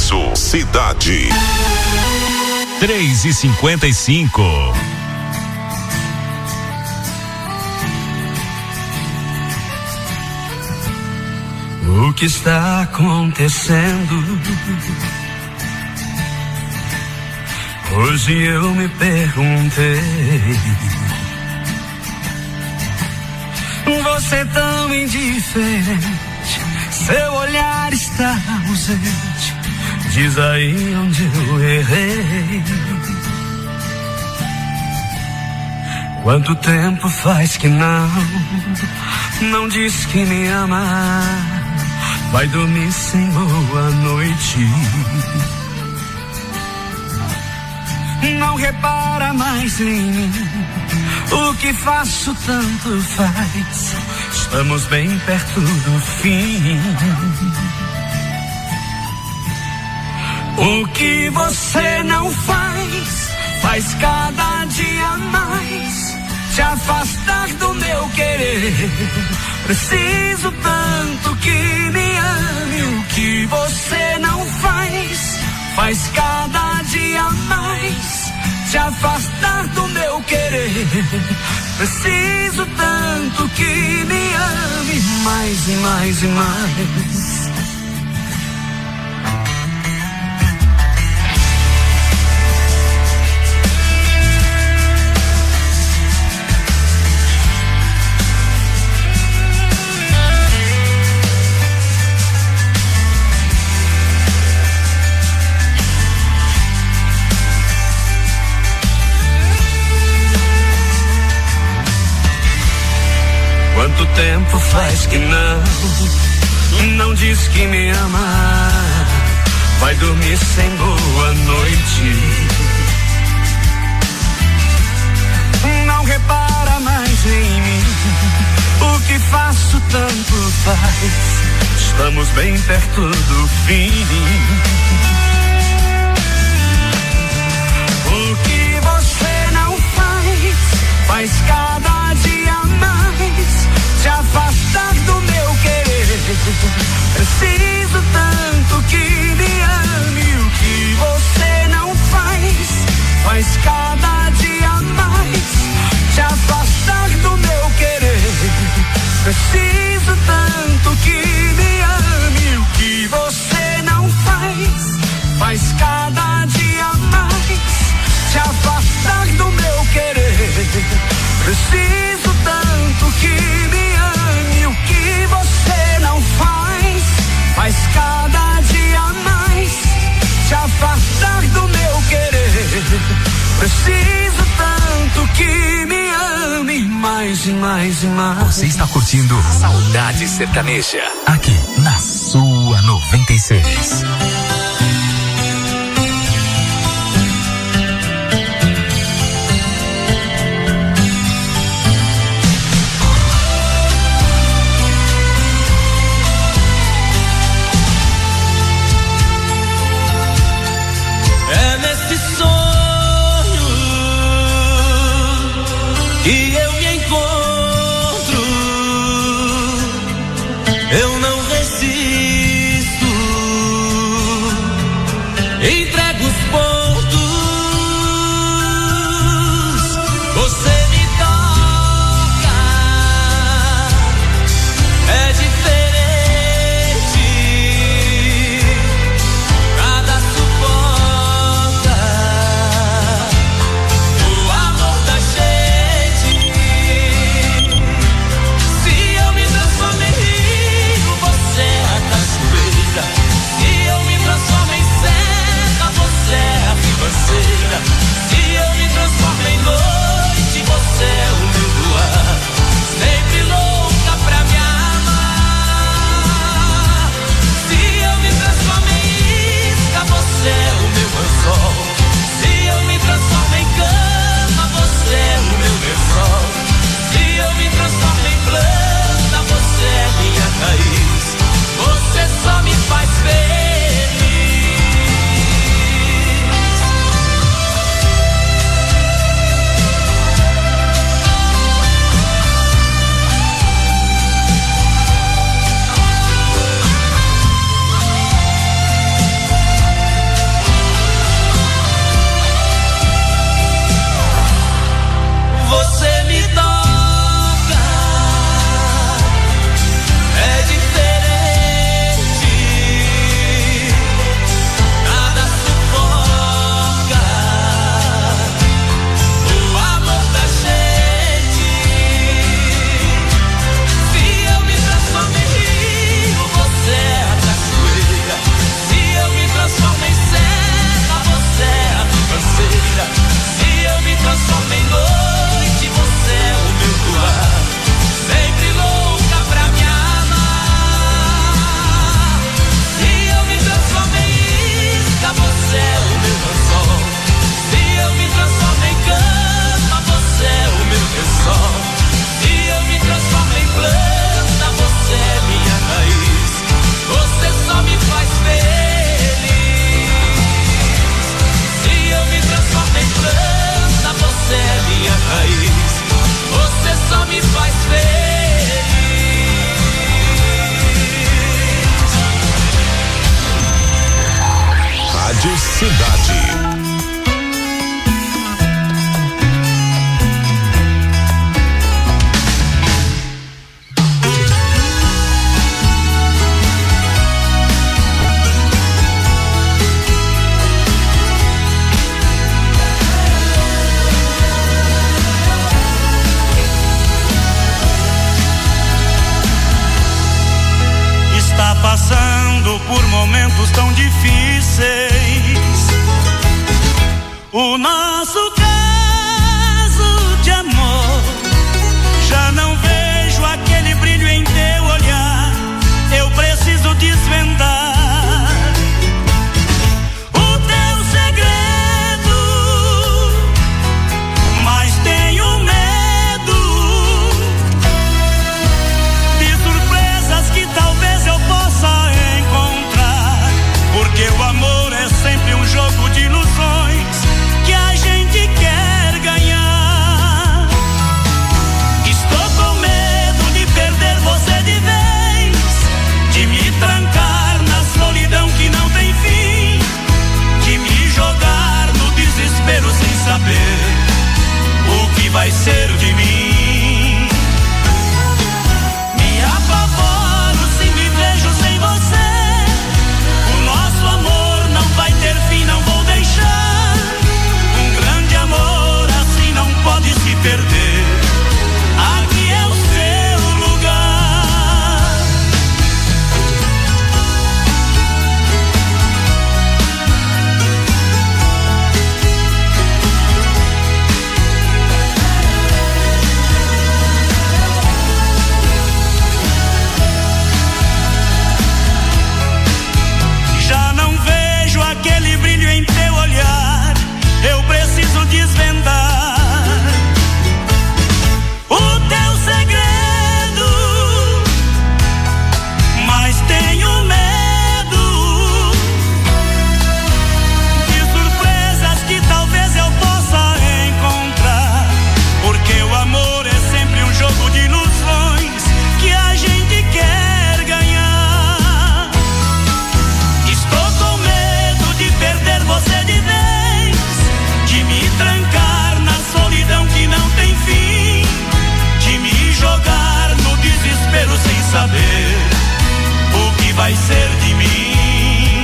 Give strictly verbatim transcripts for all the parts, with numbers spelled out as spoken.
Sucesso Cidade. três e cinquenta e cinco. O que está acontecendo? Hoje eu me perguntei. Você tão indiferente, seu olhar está ausente. Diz aí onde eu errei. Quanto tempo faz que não, não diz que me ama. Vai dormir sem boa noite. Não repara mais em mim. O que faço tanto faz. Estamos bem perto do fim. O que você não faz, faz cada dia mais. Te afastar do meu querer. Preciso tanto que me ame. O que você não faz, faz cada dia mais. Te afastar do meu querer. Preciso tanto que me ame mais e mais e mais. Quanto tempo faz que não, não diz que me ama. Vai dormir sem boa noite. Não repara mais em mim. O que faço tanto faz. Estamos bem perto do fim. O que você não faz, faz cada dia mais. Te afastar do meu querer. Preciso tanto que me ame. O que você não faz, faz cada dia mais. Te afastar do meu querer. Preciso tanto que me ame. O que você não faz, faz cada dia mais. Te afastar do meu querer. Preciso tanto que me ame. O que você não faz, faz cada dia mais. Te afastar do meu querer. Preciso tanto que me ame mais e mais e mais. Você está curtindo Saudade Sertaneja aqui na sua noventa e seis. E eu me encontro, eu não resisto. Rádio Cidade. Passando por momentos tão difíceis, o nosso caso de amor, já não vejo aquele brilho em teu olhar, eu preciso desvendar o teu segredo, mas tenho medo de surpresas que talvez eu possa encontrar, porque o amor é sempre um jogo de ilusões que a gente quer ganhar. Estou com medo de perder você de vez, de me trancar na solidão que não tem fim, de me jogar no desespero sem saber o que vai ser de mim. Me apavoro se me vejo sem você, o nosso amor não vai ter fim, não vou deixar. Um grande amor assim não pode se perder, aqui é o seu lugar. Já não vejo aquele brilho em teu olhar, eu preciso desvendar o teu segredo, mas tenho medo de surpresas que talvez eu possa encontrar, porque o amor é sempre um jogo de ilusões que a gente quer ganhar. Estou com medo de perder você de vez, de me trancar na solidão que não tem fim, de me jogar no desespero sem saber o que vai ser de mim.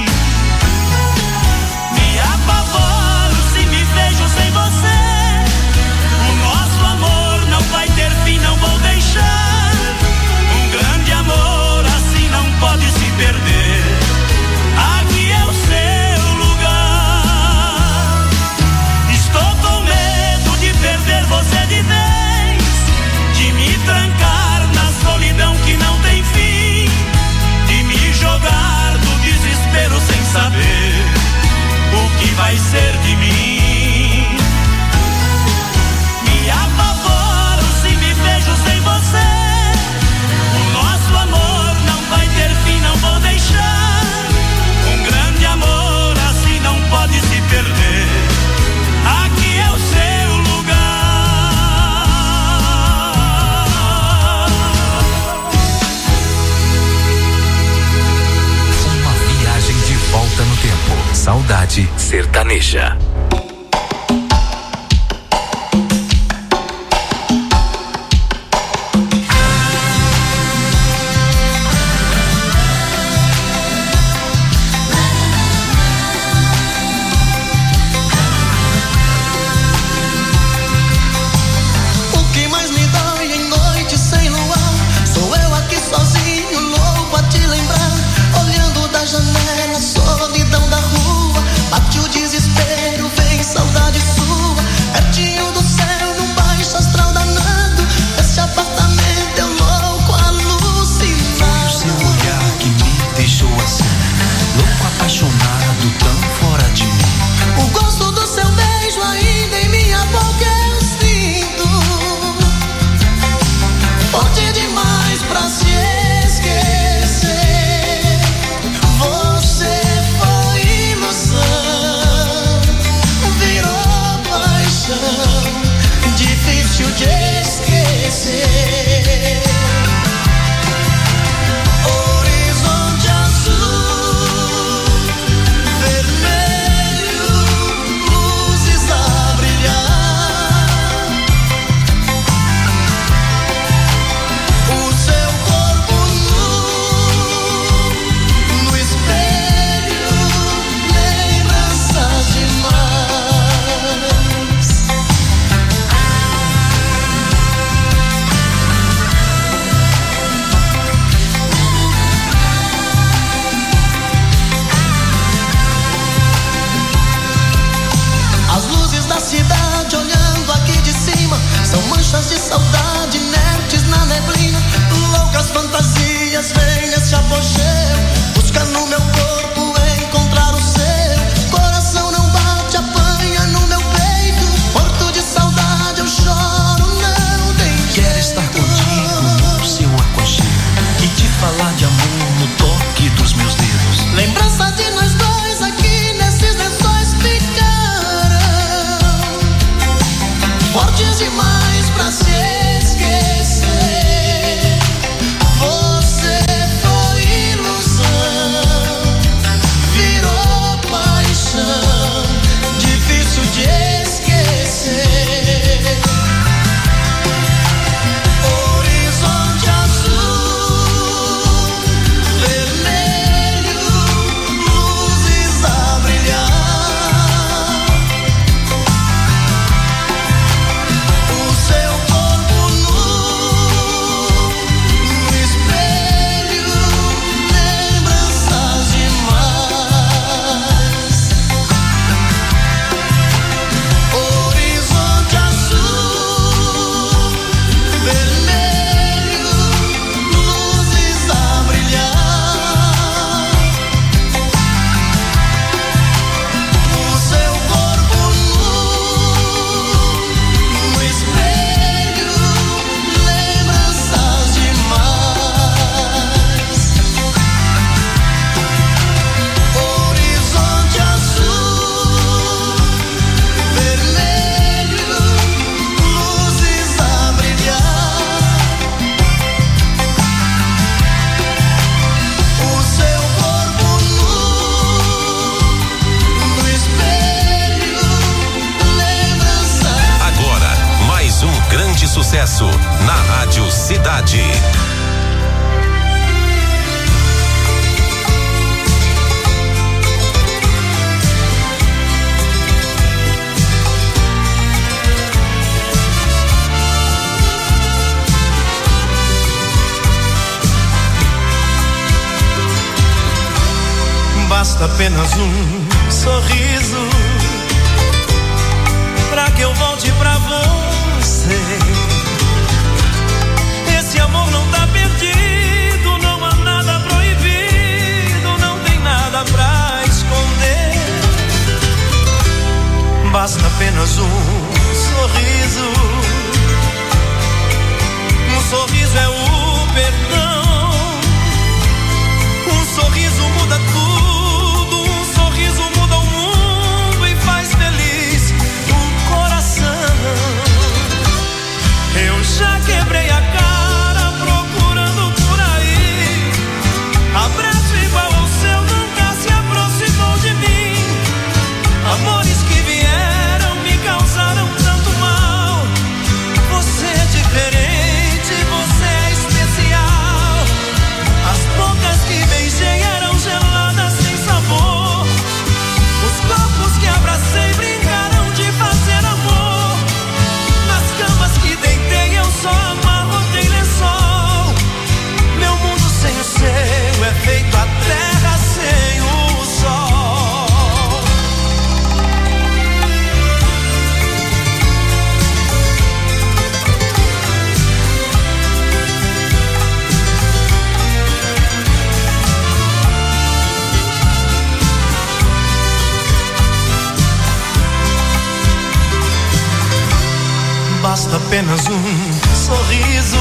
Me apavoro se me vejo sem você, o nosso amor não vai ter fim, não vou deixar. Um grande amor assim não pode se perder, aqui é o seu lugar. Estou com medo de perder você de vez, de me trancar na solidão que não tem fim, de me jogar no desespero sem saber o que vai ser de mim. Me apavoro se me vejo sem você, o nosso amor não vai ter fim, não vou deixar. Um grande amor assim não pode se perder, aqui é o seu lugar. Uma viagem de volta no tempo. Saudade sertaneja. O que mais me dói em noite sem luar, sou eu aqui sozinho, louco a te lembrar. Olhando da janela, solidão da rua, bate o desespero, vem saudade sua. Pertinho do céu, num baixo astral danado, esse apartamento eu louco alucinado. Foi o seu olhar que me deixou assim, louco apaixonado, tão fora de mim. O gosto do seu beijo ainda em minha boca eu sinto, forte demais pra se esquecer. Você foi ilusão, virou paixão, difícil de esquecer. Horizonte azul, vermelho sucesso na Rádio Cidade. Basta apenas um sorriso pra que eu volte pra você. Esse amor não tá perdido, não há nada proibido, não tem nada pra esconder. Basta apenas um sorriso. Um sorriso é o perdão. Um sorriso muda tudo. Eu já quebrei a cara procurando por aí. Abraço igual ao seu nunca se aproximou de mim. Amores que vieram me causaram tanto mal. Você é diferente, você é especial. As bocas que beijei eram geladas sem sabor. Os corpos que abracei brincaram de fazer amor. Só amarrotei lençol. Meu mundo sem o seu é feito a terra sem o sol. Basta apenas um sorriso.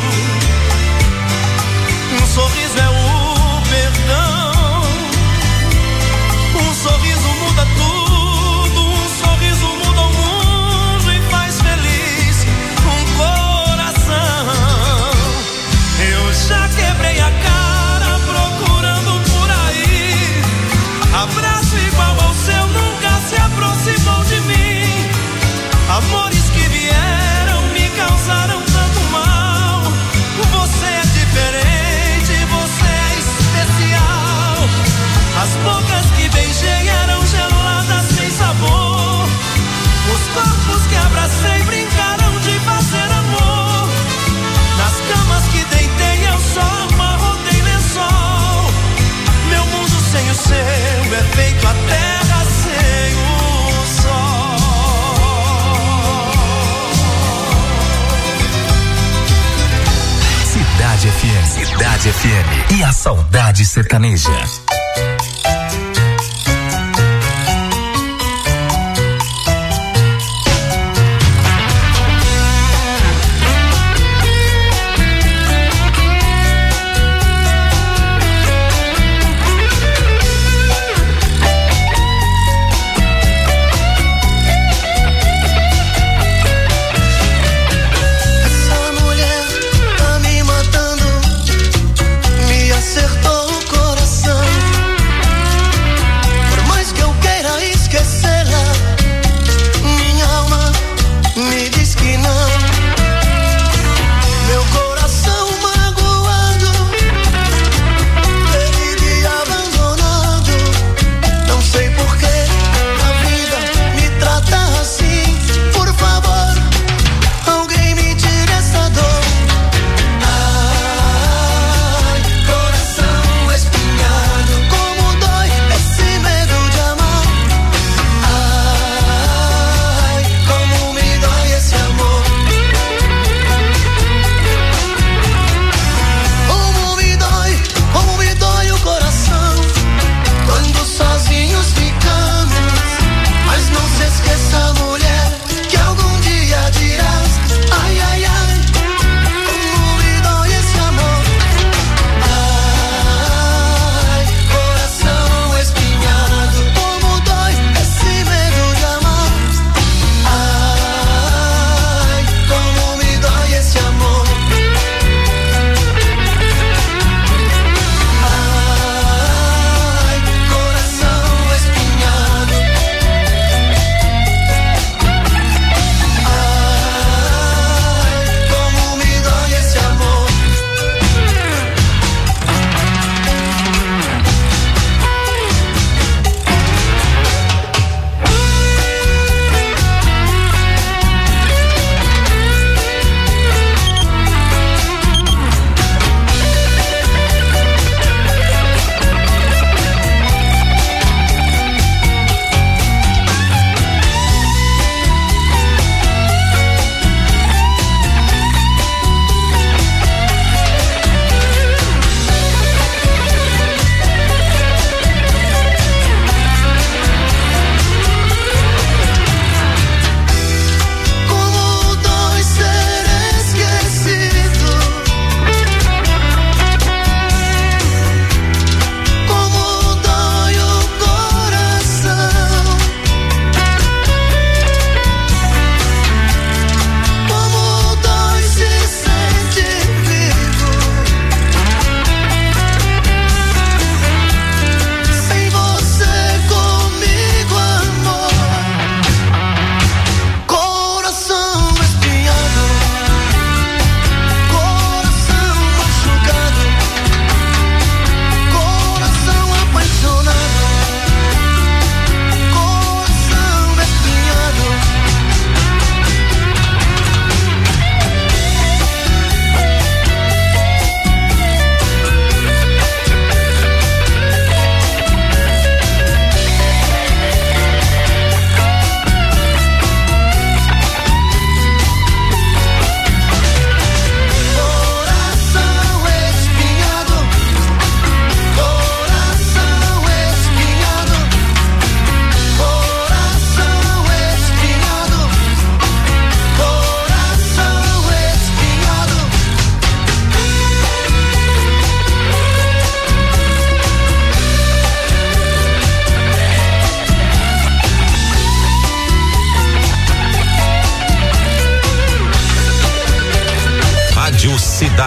Um sorriso é o perdão. Um sorriso muda tudo. Um sorriso muda o mundo e faz feliz um coração. Eu já quebrei a cara procurando por aí. Abraço igual ao seu nunca se aproximou de mim. Amores que vieram me causaram tanto mal. Você é diferente, você é especial. As bocas que beijei eram geladas sem sabor. Os corpos que abracei brincaram de fazer amor. Nas camas que deitei eu só amarrotei lençol. Meu mundo sem o seu é feito a terra sem o sol. Cidade F M. Cidade F M. E a saudade sertaneja. Acertou o coração.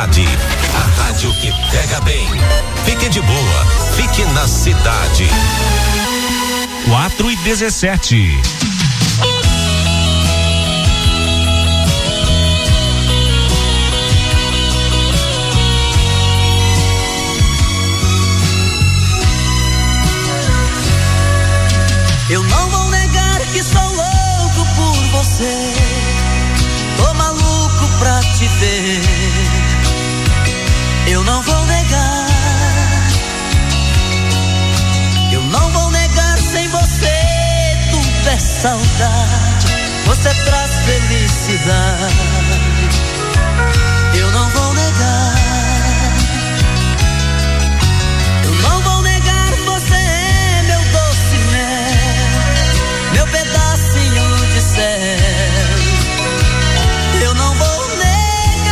cidade. A rádio que pega bem. Fique de boa, fique na cidade. quatro e dezessete. Eu não vou negar que sou louco por você. Tô maluco pra te ver. Eu não vou negar. Eu não vou negar, sem você tudo é saudade. Você traz felicidade. Eu não vou negar. Eu não vou negar, você é meu doce mel, meu pedacinho de céu. Eu não vou negar.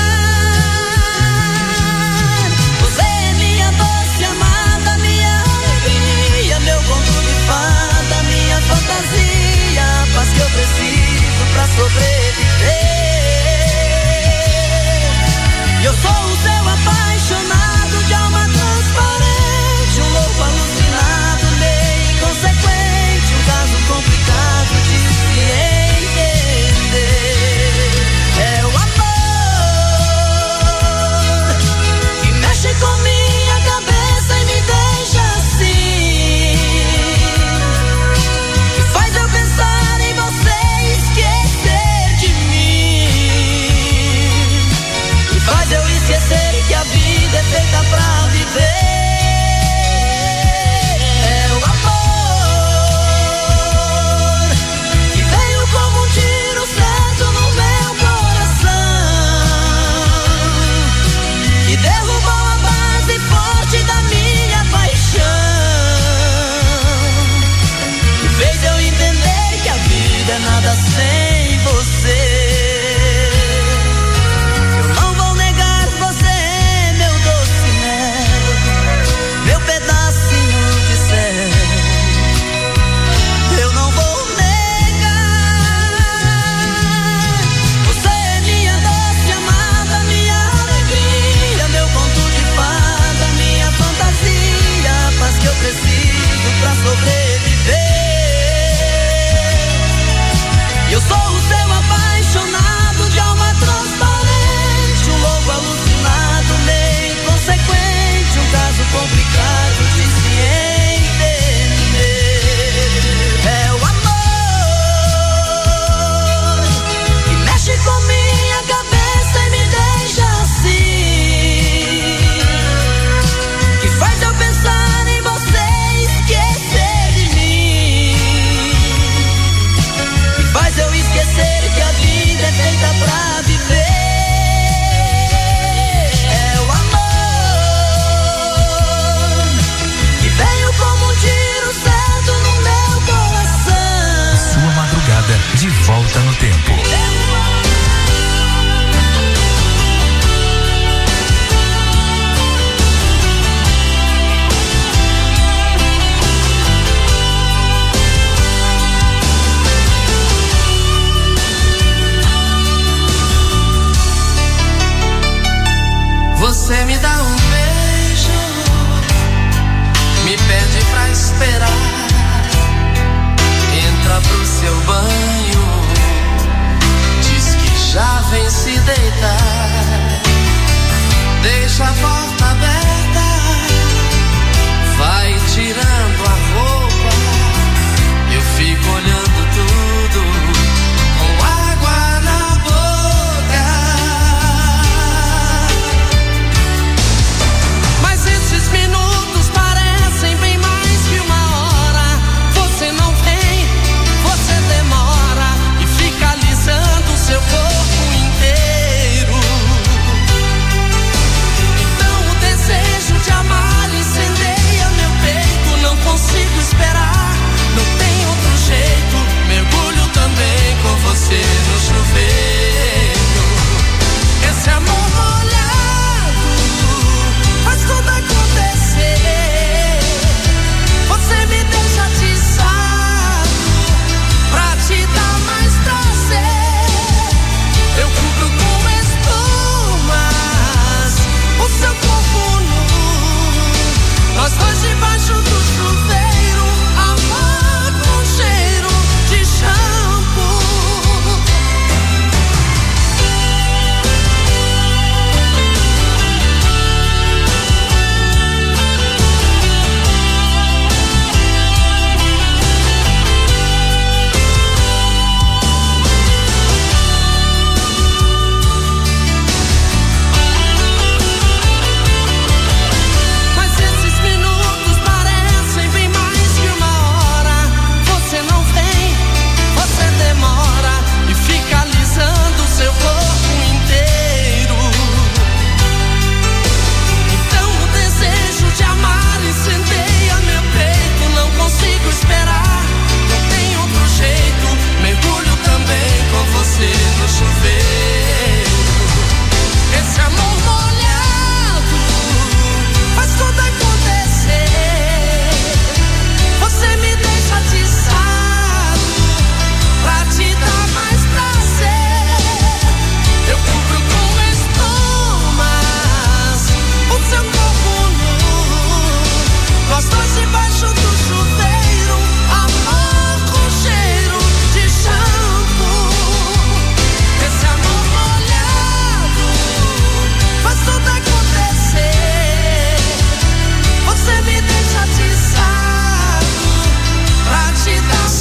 Você é minha doce amada, minha alegria, meu conto de fada, minha fantasia, a paz que eu preciso pra sobreviver.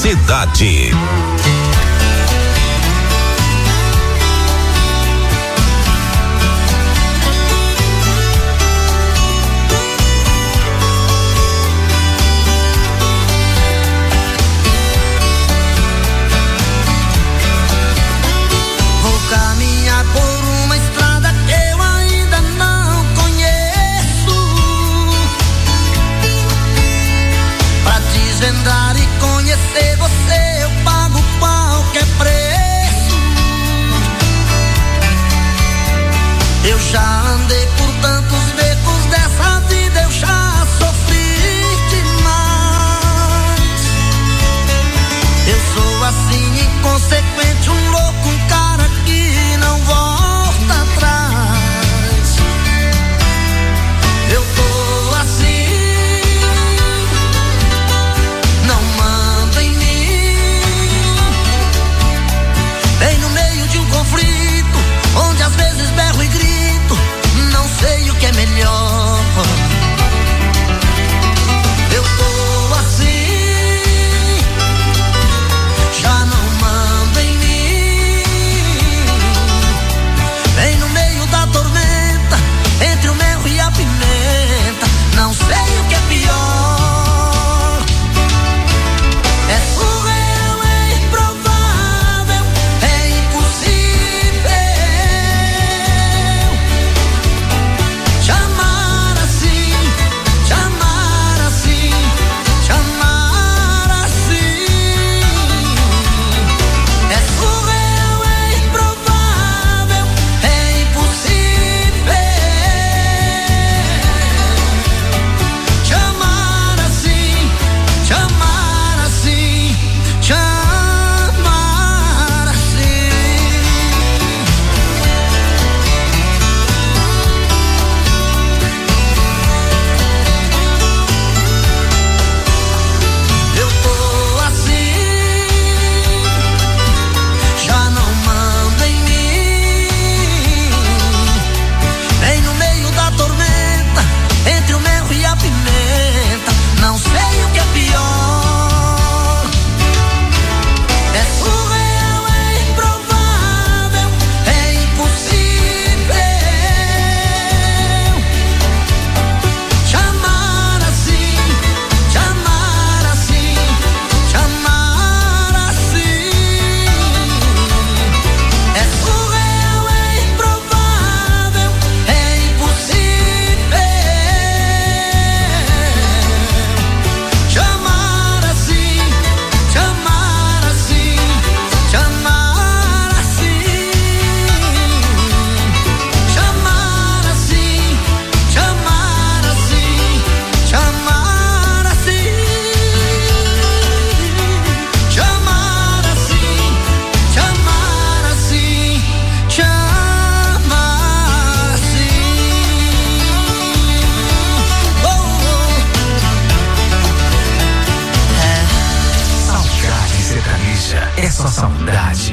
cidade. Vou caminhar por uma estrada que eu ainda não conheço, pra desvendar e conhecer você eu pago qualquer preço. Eu já andei por tantos becos dessa vida, eu já sofri demais. Eu sou assim inconsequente, um louco, um cara que não volta atrás. Eu tô assim, não mando em mim. Bem no meio de um conflito, onde às vezes berro e grito, não sei o que é melhor. Eu tô assim, já não mando em mim. Bem no meio da tormenta, entre o mel e a pimenta, não sei o que é pior. É surreal, é improvável, é impossível te amar assim, te amar assim, te amar assim. É surreal, é improvável, é impossível te amar assim, te amar assim, te amar assim. Eu tô assim, já não mando em mim. Bem no meio da tormenta, entre o mel e a pimenta, não sei o que é pior. É surreal, é improvável, é impossível te amar assim, te amar assim, te amar assim. É surreal, é improvável, é impossível te amar assim, te amar assim, te amar assim, te amar assim, te amar assim, te amar assim, te amar assim, te amar assim, te amar assim. Oh, oh. Saudade sertaneja é só saudade.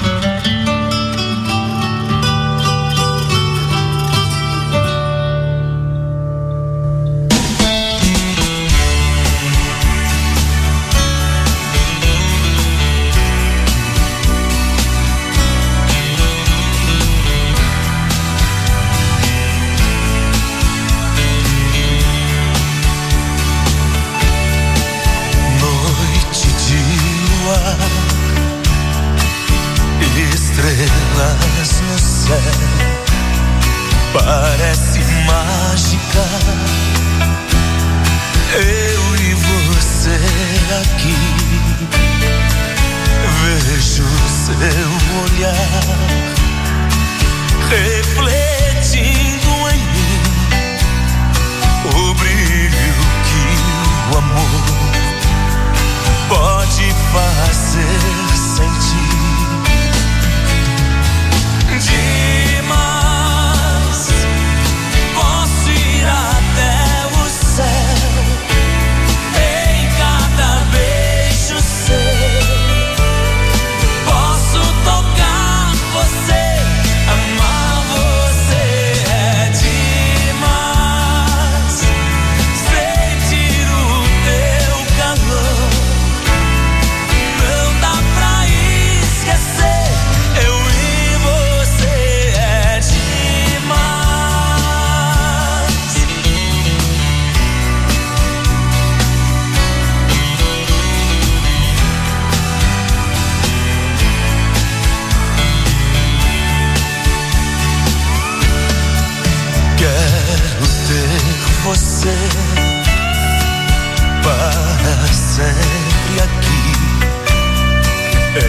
Noite de luar, estrelas no céu, parece mágica. Eu e você aqui, vejo seu olhar refletindo em mim o brilho que o amor pode fazer sentir. Demais, posso ir até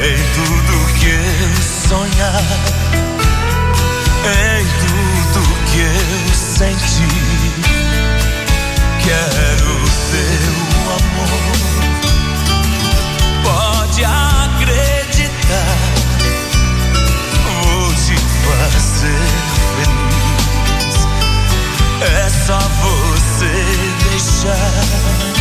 em tudo que eu sonhar, em tudo que eu sentir. Quero teu amor, pode acreditar, vou te fazer feliz. É só você deixar.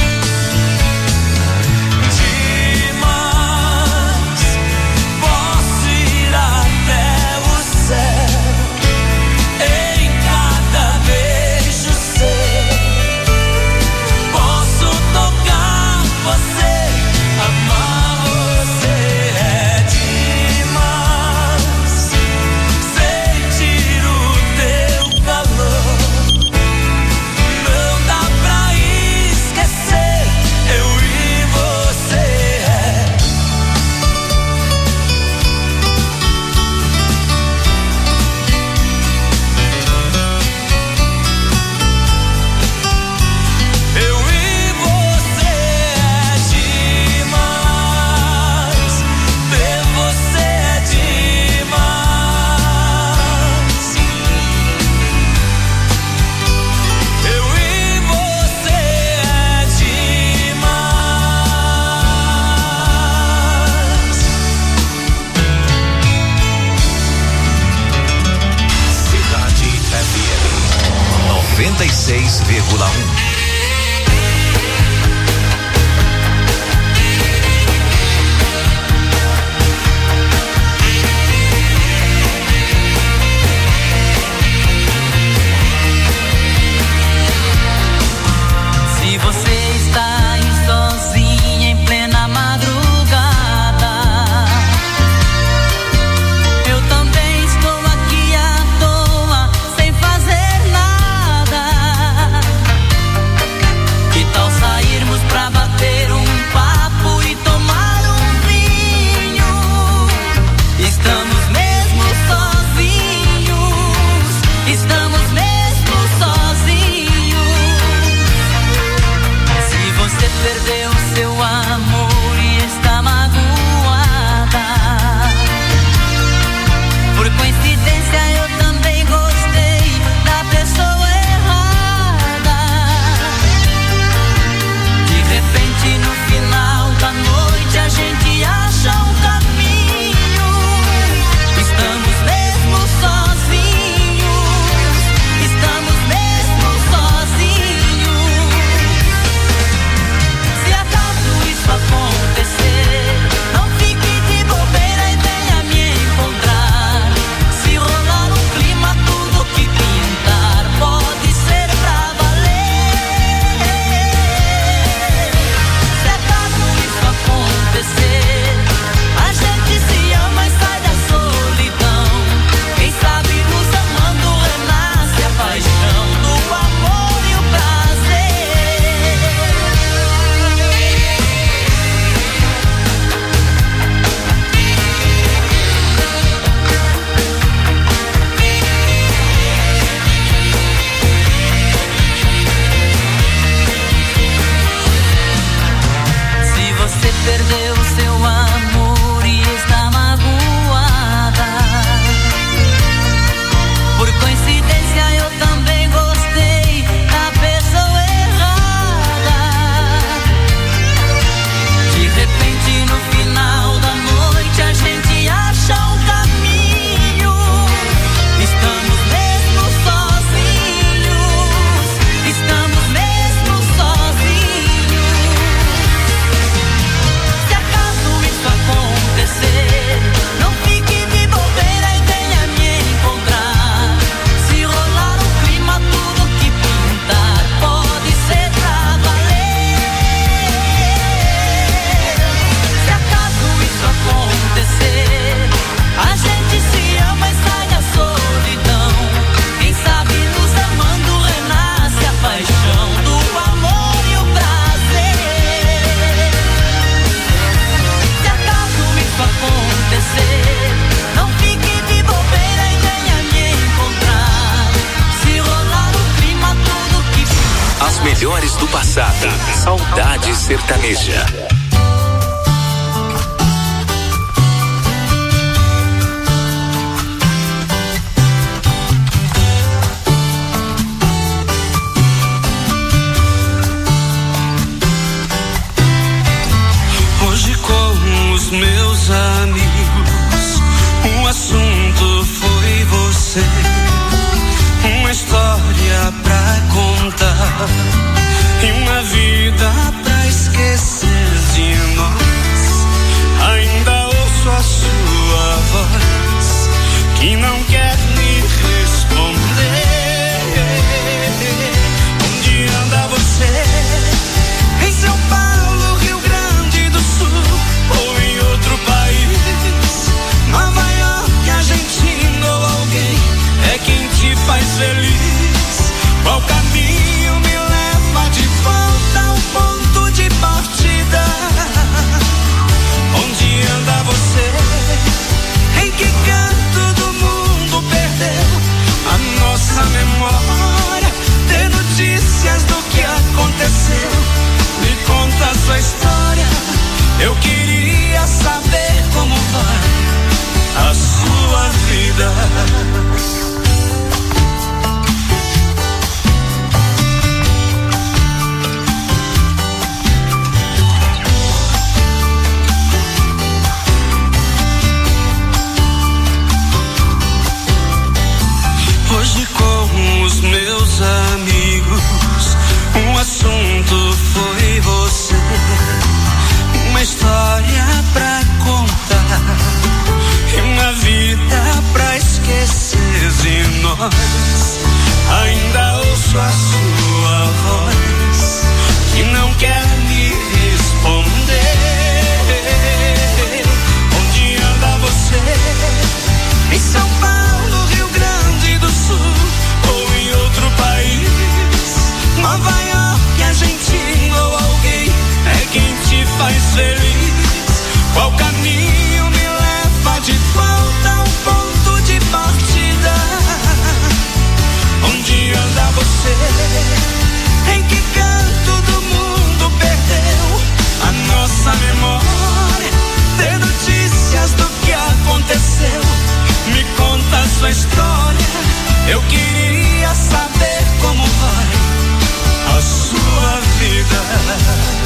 noventa e seis vírgula um. Melhores do passado. Saudade sertaneja. vida pra esquecer de nós. Ainda ouço a sua voz que não quer me responder. Onde anda você? Em São Paulo, Rio Grande do Sul ou em outro país? Nova York, Argentina ou alguém é quem te faz feliz? Qual caminho me leva de volta ao ponto de partida? Onde anda você? Em que canto do mundo perdeu a nossa memória? Ter notícias do que aconteceu, me conta a sua história. Eu queria saber como vai a sua vida. Hoje com os meus amigos, um assunto foi você. Uma história pra contar e uma vida pra esquecer de nós. Ainda ouço a sua voz que não quer me responder. Onde anda você? Em São Paulo, Rio Grande do Sul ou em outro país? Nova York, Argentina ou alguém é quem te faz feliz? Qual caminho me leva de volta ao ponto de partida? Onde anda você? Em que canto do mundo perdeu a nossa memória? Ter notícias do que aconteceu, me conta a sua história. Eu queria saber como vai a sua vida.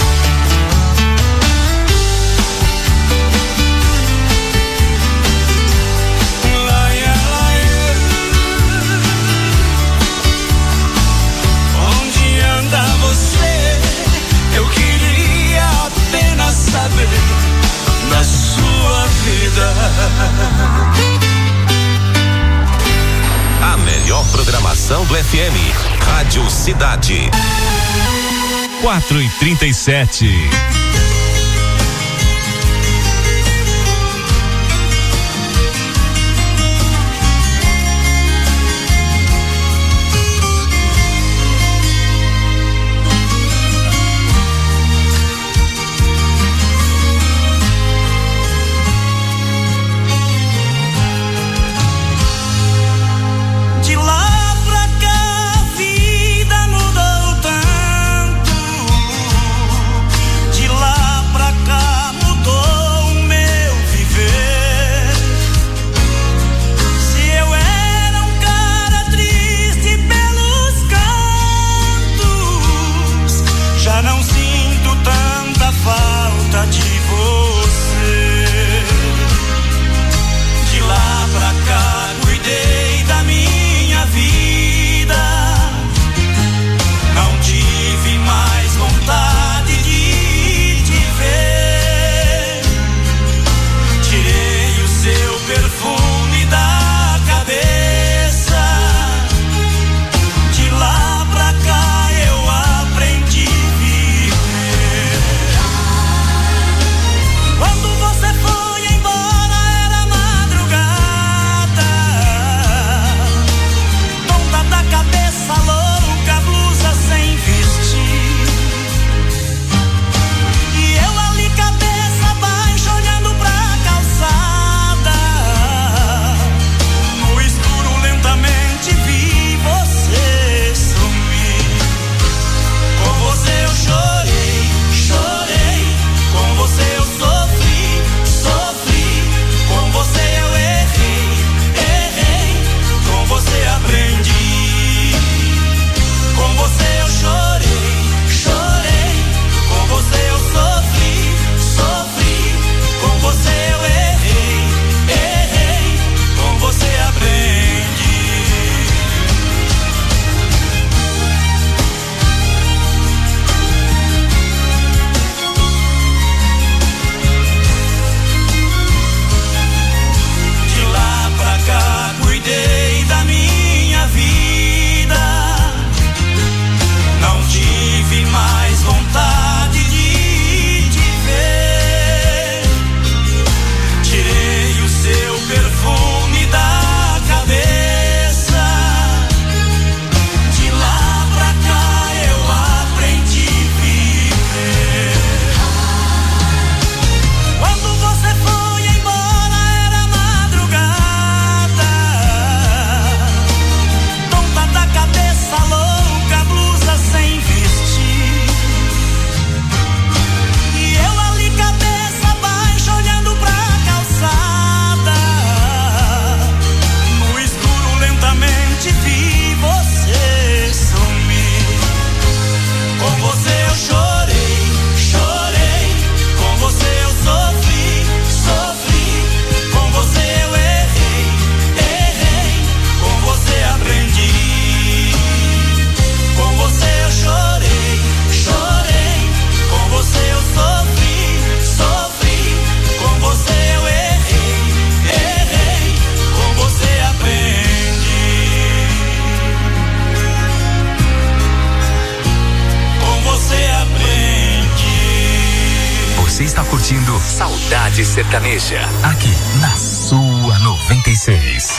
Saber da sua vida. A melhor programação do F M, Rádio Cidade. quatro e trinta e sete. Você está curtindo Saudade Sertaneja, aqui na sua noventa e seis.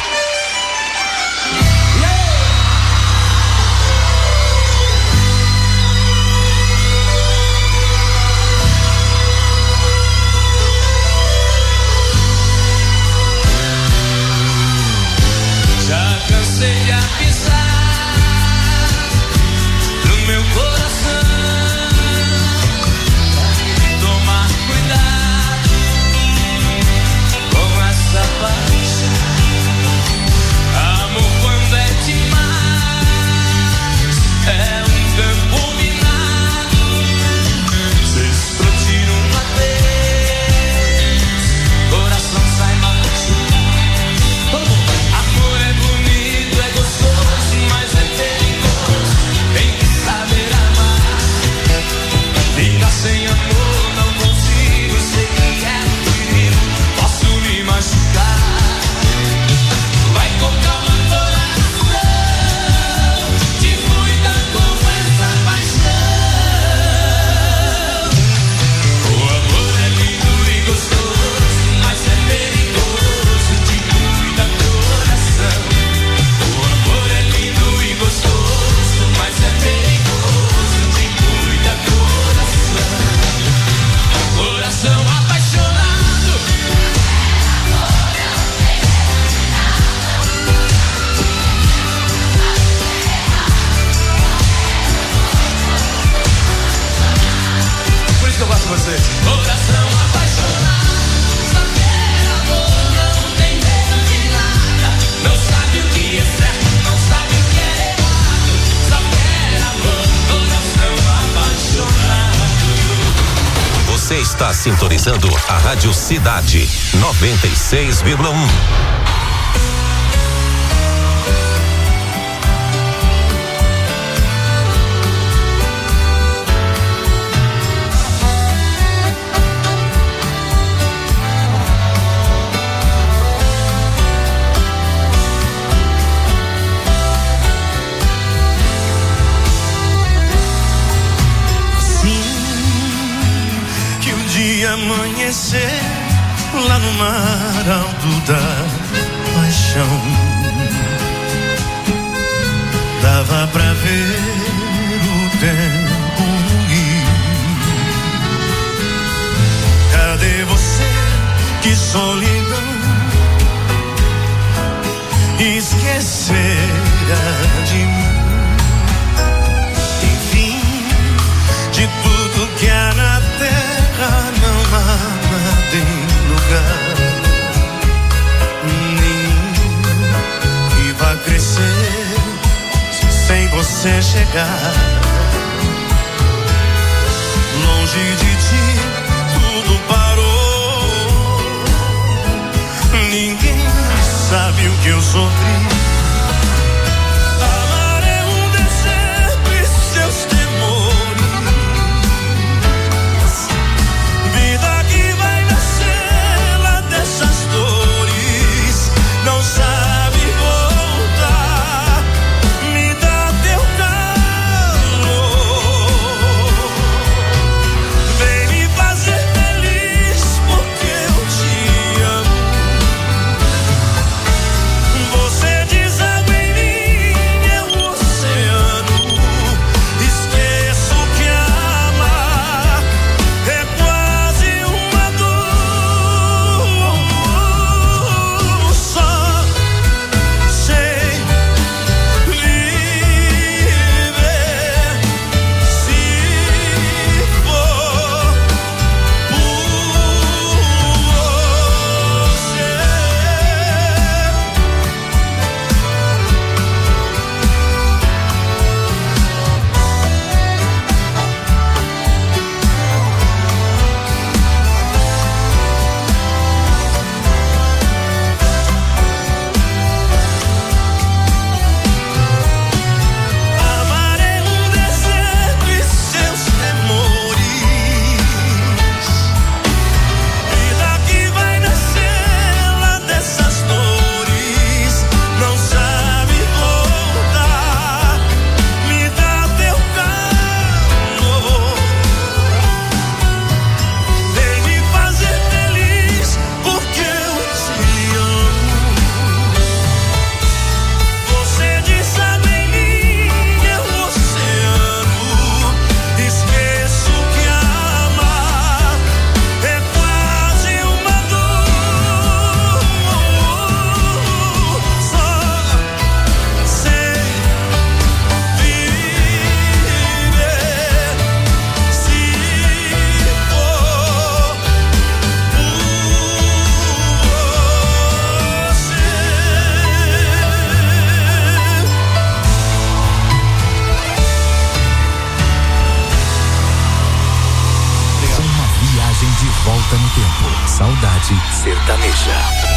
Já cansei de avisar no meu coração, tomar cuidado com essa paixão. Amor quando é demais é um campo minado. Se explodir uma vez, coração sai machucado. Amor é bonito, é gostoso, mas é perigoso. Tem que saber amar. Ficar sem amor não consigo. Sei que é um perigo, posso me machucar. Vai com calma, coração, te cuida com essa paixão. O amor é lindo e gostoso, mas é perigoso. Te cuida, coração. O amor é lindo e gostoso, mas é perigoso. Te cuida, coração. Coração apaixonado. Por isso que eu gosto de você. Coração apaixonado, só quer amor, não tem medo de nada. Não sabe o que é certo, não sabe o que é errado. Só quer amor, coração apaixonado. Você está sintonizando a Rádio Cidade noventa e seis vírgula um. Assim que o dia amanhecer lá no mar alto da paixão, dava pra ver o tempo ir. Cadê você? Que solidão esquecera de mim. Enfim, de tudo que há na terra não há nada em lugar nenhum que vá crescer sem você chegar. Longe de ti tudo parou. Ninguém sabe o que eu sofri. Amar é um deserto e seus temores. Vida que vai nascer lá dessas dores. Não sabe voltar. Me dá teu calor. Vem me fazer feliz porque eu te amo. Você volta no tempo. Saudade sertaneja.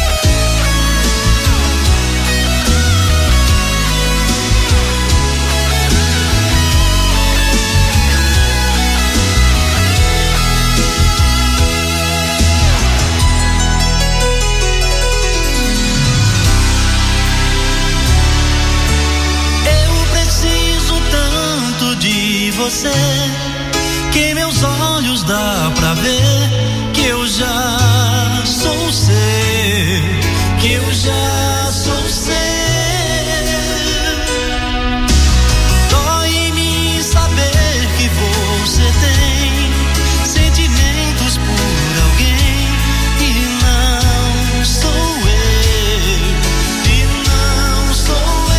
De você, que meus olhos dá pra ver que eu já sou seu, que eu já sou seu. Dói em mim saber que você tem sentimentos por alguém e não sou eu, e não sou eu.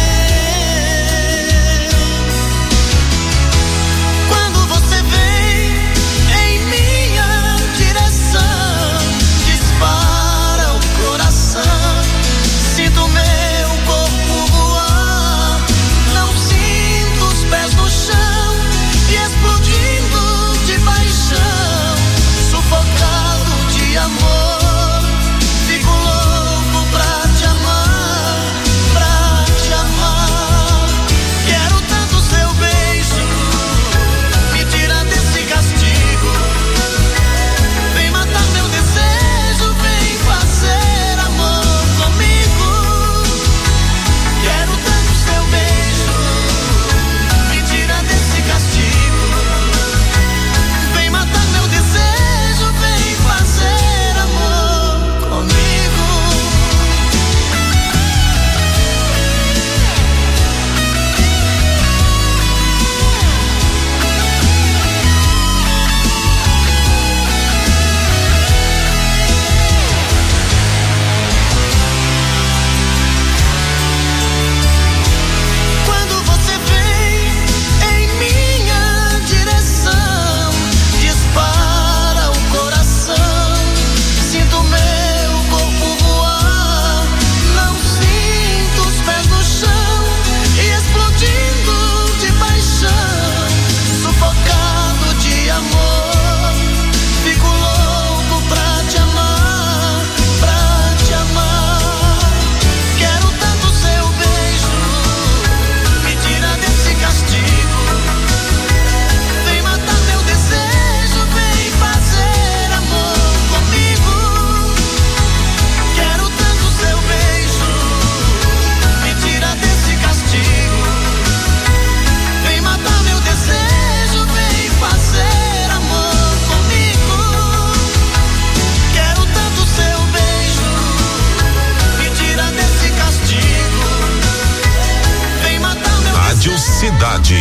Cidade.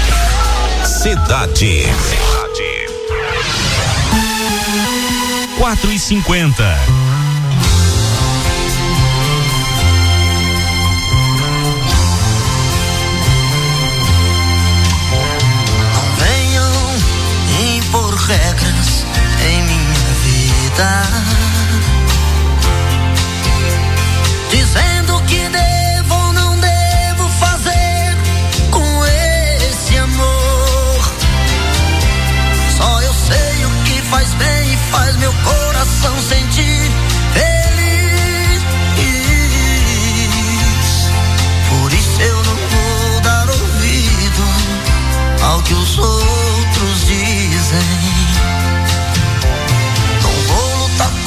Cidade. quatro e cinquenta. Não venham impor regras em minha vida, dizendo que devo ou não devo fazer com esse amor. Só eu sei o que faz bem e faz meu coração sentir feliz. Por isso eu não vou dar ouvido ao que os outros dizem. Não vou lutar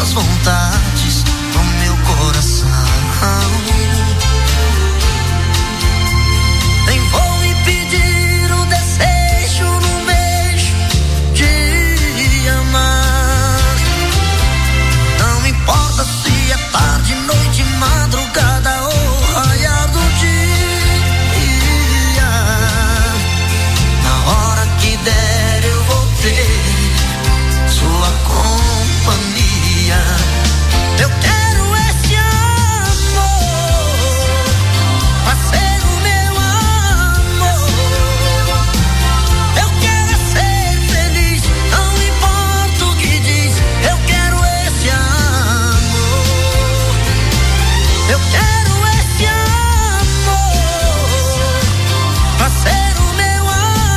suas vontades no meu coração. Nem vou me pedir o desejo no beijo de amar. Não importa se é tarde, noite, madrugada ou raiar do dia. Na hora que der eu vou ter sua companhia. Eu quero esse amor pra ser o meu amor. Eu quero ser feliz, não importa o que diz. Eu quero esse amor. Eu quero esse amor pra ser o meu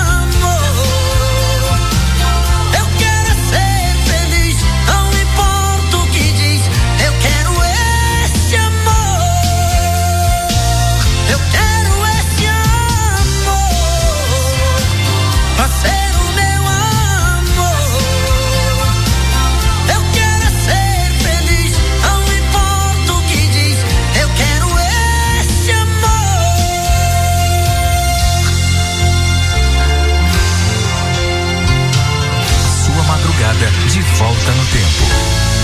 amor. Eu quero ser feliz, não importa o que diz. Eu quero esse amor. Eu quero esse amor pra ser o meu amor. Eu quero ser feliz, não importa o que diz. Eu quero esse amor. Sua madrugada de volta no tempo.